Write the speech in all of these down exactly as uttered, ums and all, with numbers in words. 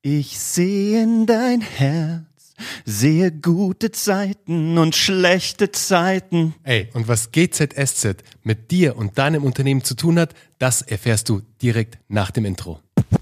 Ich sehe in dein Herz, sehe gute Zeiten und schlechte Zeiten. Ey, und was G Z S Z mit dir und deinem Unternehmen zu tun hat, das erfährst du direkt nach dem Intro.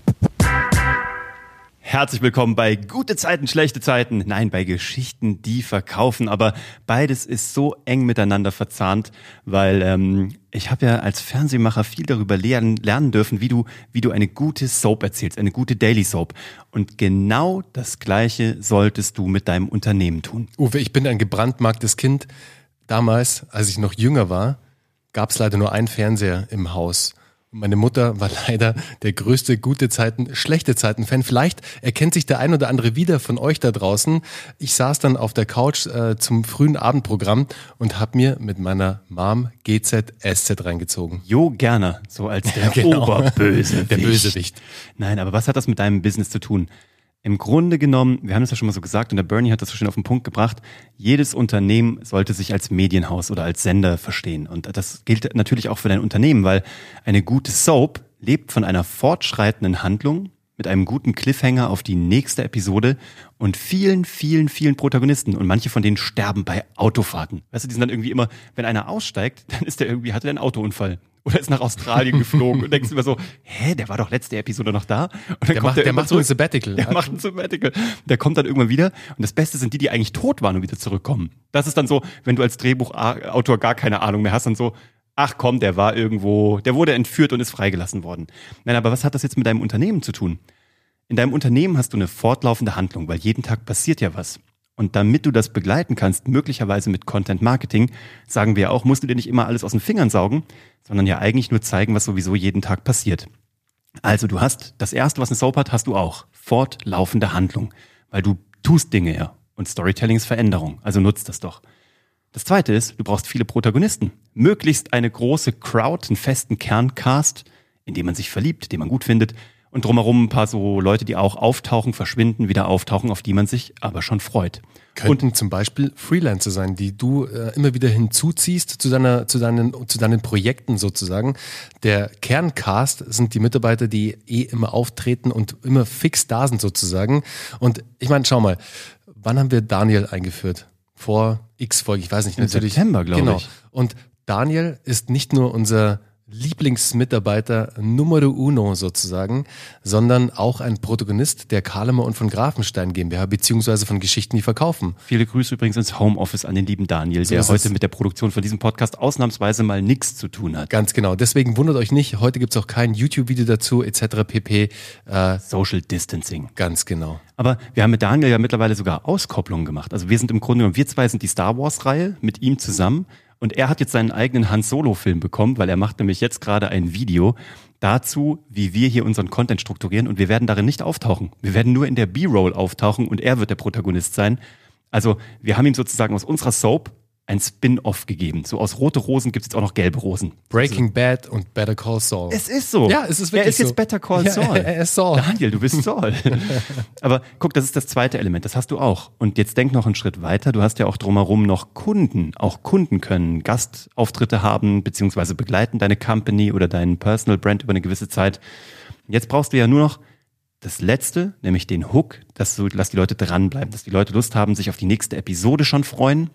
Herzlich willkommen bei Gute Zeiten, schlechte Zeiten. Nein, bei Geschichten, die verkaufen. Aber beides ist so eng miteinander verzahnt, weil ähm, ich habe ja als Fernsehmacher viel darüber lernen, lernen dürfen, wie du, wie du eine gute Soap erzählst, eine gute Daily Soap. Und genau das Gleiche solltest du mit deinem Unternehmen tun. Uwe, ich bin ein gebrandmarktes Kind. Damals, als ich noch jünger war, gab es leider nur einen Fernseher im Haus. Meine Mutter war leider der größte gute Zeiten, schlechte Zeiten-Fan. Vielleicht erkennt sich der ein oder andere wieder von euch da draußen. Ich saß dann auf der Couch äh, zum frühen Abendprogramm und habe mir mit meiner Mom G Z S Z reingezogen. Jo, gerne, so als der Genau. Oberbösewicht. Der Bösewicht. Nein, aber was hat das mit deinem Business zu tun? Im Grunde genommen, wir haben das ja schon mal so gesagt und der Bernie hat das so schön auf den Punkt gebracht, jedes Unternehmen sollte sich als Medienhaus oder als Sender verstehen. Und das gilt natürlich auch für dein Unternehmen, weil eine gute Soap lebt von einer fortschreitenden Handlung mit einem guten Cliffhanger auf die nächste Episode und vielen, vielen, vielen Protagonisten. Und manche von denen sterben bei Autofahrten. Weißt du, die sind dann irgendwie immer, wenn einer aussteigt, dann ist der irgendwie, hatte der einen Autounfall. Oder ist nach Australien geflogen und denkst immer so, hä, der war doch letzte Episode noch da. Und dann Der kommt macht, der, der macht zurück. ein Sabbatical. Der macht ein Sabbatical. Der kommt dann irgendwann wieder. Und das Beste sind die, die eigentlich tot waren und wieder zurückkommen. Das ist dann so, wenn du als Drehbuchautor gar keine Ahnung mehr hast, dann so, ach komm, der war irgendwo, der wurde entführt und ist freigelassen worden. Nein, aber was hat das jetzt mit deinem Unternehmen zu tun? In deinem Unternehmen hast du eine fortlaufende Handlung, weil jeden Tag passiert ja was. Und damit du das begleiten kannst, möglicherweise mit Content Marketing, sagen wir auch, musst du dir nicht immer alles aus den Fingern saugen, sondern ja eigentlich nur zeigen, was sowieso jeden Tag passiert. Also du hast, das Erste, was eine Soap hat, hast du auch. Fortlaufende Handlung. Weil du tust Dinge ja. Und Storytelling ist Veränderung. Also nutzt das doch. Das Zweite ist, du brauchst viele Protagonisten. Möglichst eine große Crowd, einen festen Kerncast, in dem man sich verliebt, den man gut findet. Und drumherum ein paar so Leute, die auch auftauchen, verschwinden, wieder auftauchen, auf die man sich aber schon freut. Könnten und zum Beispiel Freelancer sein, die du äh, immer wieder hinzuziehst zu deiner, zu deinen, zu deinen Projekten sozusagen. Der Kerncast sind die Mitarbeiter, die eh immer auftreten und immer fix da sind sozusagen. Und ich meine, schau mal, wann haben wir Daniel eingeführt? Vor X Folge, ich weiß nicht. Im natürlich. September, glaube genau. ich. Und Daniel ist nicht nur unser Lieblingsmitarbeiter Numero Uno sozusagen, sondern auch ein Protagonist der Kahlemer und von Grafenstein GmbH, beziehungsweise von Geschichten, die verkaufen. Viele Grüße übrigens ins Homeoffice an den lieben Daniel, So der ist heute es. mit der Produktion von diesem Podcast ausnahmsweise mal nichts zu tun hat. Ganz genau. Deswegen wundert euch nicht, heute gibt's auch kein YouTube-Video dazu, et cetera pp. Äh, Social Distancing. ganz genau. Aber wir haben mit Daniel ja mittlerweile sogar Auskopplungen gemacht. Also wir sind im Grunde genommen, wir zwei sind die Star Wars-Reihe mit ihm zusammen. Und er hat jetzt seinen eigenen Han-Solo-Film bekommen, weil er macht nämlich jetzt gerade ein Video dazu, wie wir hier unseren Content strukturieren. Und wir werden darin nicht auftauchen. Wir werden nur in der B-Roll auftauchen und er wird der Protagonist sein. Also wir haben ihm sozusagen aus unserer Soap ein Spin-Off gegeben. So aus rote Rosen gibt es jetzt auch noch gelbe Rosen. Breaking Bad und Better Call Saul. Es ist so. Ja, es ist wirklich Er ist jetzt so. Better Call Ja, Saul. er ist Saul. Daniel, du bist Saul. Aber guck, das ist das zweite Element. Das hast du auch. Und jetzt denk noch einen Schritt weiter. Du hast ja auch drumherum noch Kunden. Auch Kunden können Gastauftritte haben, beziehungsweise begleiten deine Company oder deinen Personal Brand über eine gewisse Zeit. Jetzt brauchst du ja nur noch das Letzte, nämlich den Hook, dass, du, dass die Leute dranbleiben, dass die Leute Lust haben, sich auf die nächste Episode schon freuen.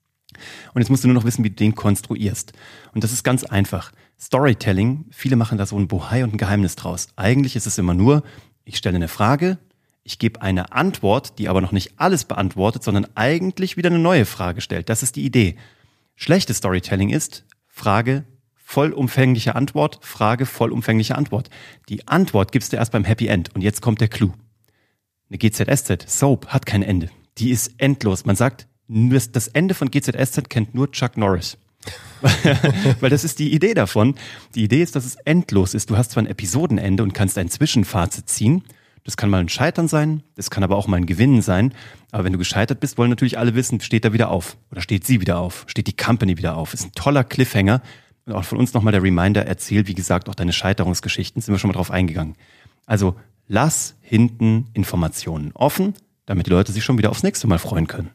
Und jetzt musst du nur noch wissen, wie du den konstruierst. Und das ist ganz einfach. Storytelling, viele machen da so ein Bohai und ein Geheimnis draus. Eigentlich ist es immer nur, ich stelle eine Frage, ich gebe eine Antwort, die aber noch nicht alles beantwortet, sondern eigentlich wieder eine neue Frage stellt. Das ist die Idee. Schlechtes Storytelling ist, Frage, vollumfängliche Antwort, Frage, vollumfängliche Antwort. Die Antwort gibst du erst beim Happy End. Und jetzt kommt der Clou. Eine G Z S Z, Soap, hat kein Ende. Die ist endlos. Man sagt, das Ende von G Z S Z kennt nur Chuck Norris. Weil das ist die Idee davon. Die Idee ist, dass es endlos ist. Du hast zwar ein Episodenende und kannst ein Zwischenfazit ziehen. Das kann mal ein Scheitern sein, das kann aber auch mal ein Gewinnen sein. Aber wenn du gescheitert bist, wollen natürlich alle wissen, steht er wieder auf? Oder steht sie wieder auf? Steht die Company wieder auf? Ist ein toller Cliffhanger. Und auch von uns nochmal der Reminder, erzähl, wie gesagt, auch deine Scheiterungsgeschichten. Sind wir schon mal drauf eingegangen. Also lass hinten Informationen offen, damit die Leute sich schon wieder aufs nächste Mal freuen können.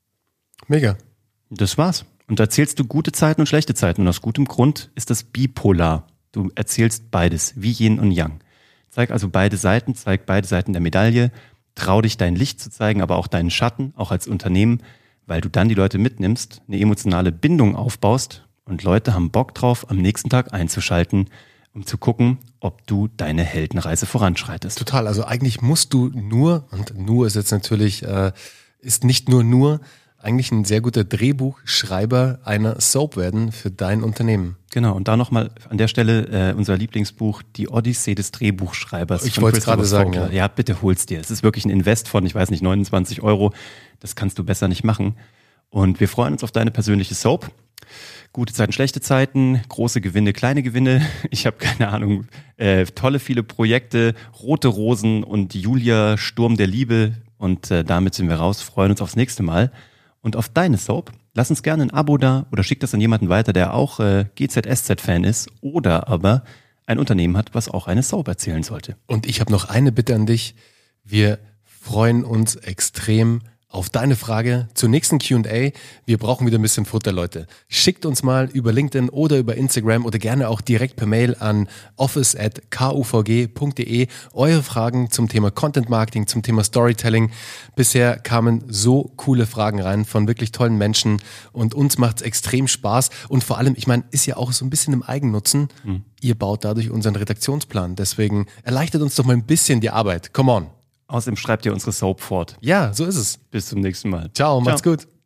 Mega. Das war's. Und da erzählst du gute Zeiten und schlechte Zeiten. Und aus gutem Grund ist das bipolar. Du erzählst beides, wie Yin und Yang. Zeig also beide Seiten, zeig beide Seiten der Medaille. Trau dich, dein Licht zu zeigen, aber auch deinen Schatten, auch als Unternehmen, weil du dann die Leute mitnimmst, eine emotionale Bindung aufbaust und Leute haben Bock drauf, am nächsten Tag einzuschalten, um zu gucken, ob du deine Heldenreise voranschreitest. Total, also eigentlich musst du nur, und nur ist jetzt natürlich, äh, ist nicht nur nur, eigentlich ein sehr guter Drehbuchschreiber einer Soap werden für dein Unternehmen. Genau, und da nochmal an der Stelle äh, unser Lieblingsbuch, Die Odyssee des Drehbuchschreibers. Ich wollte es gerade sagen, ja. Ja, bitte hol's dir. Es ist wirklich ein Invest von, ich weiß nicht, neunundzwanzig Euro. Das kannst du besser nicht machen. Und wir freuen uns auf deine persönliche Soap. Gute Zeiten, schlechte Zeiten, große Gewinne, kleine Gewinne. Ich habe keine Ahnung, äh, tolle viele Projekte, Rote Rosen und Julia, Sturm der Liebe. Und äh, damit sind wir raus, freuen uns aufs nächste Mal. Und auf deine Soap, lass uns gerne ein Abo da oder schick das an jemanden weiter, der auch äh, G Z S Z-Fan ist oder aber ein Unternehmen hat, was auch eine Soap erzählen sollte. Und ich habe noch eine Bitte an dich. Wir freuen uns extrem auf deine Frage zur nächsten Q und A. Wir brauchen wieder ein bisschen Futter, Leute. Schickt uns mal über LinkedIn oder über Instagram oder gerne auch direkt per Mail an office at k u v g punkt d e eure Fragen zum Thema Content Marketing, zum Thema Storytelling. Bisher kamen so coole Fragen rein von wirklich tollen Menschen und uns macht es extrem Spaß und vor allem, ich meine, ist ja auch so ein bisschen im Eigennutzen. Mhm. Ihr baut dadurch unseren Redaktionsplan. Deswegen erleichtert uns doch mal ein bisschen die Arbeit. Come on. Außerdem schreibt ihr unsere Soap fort. Ja, so ist es. Bis zum nächsten Mal. Ciao, macht's Ciao. gut.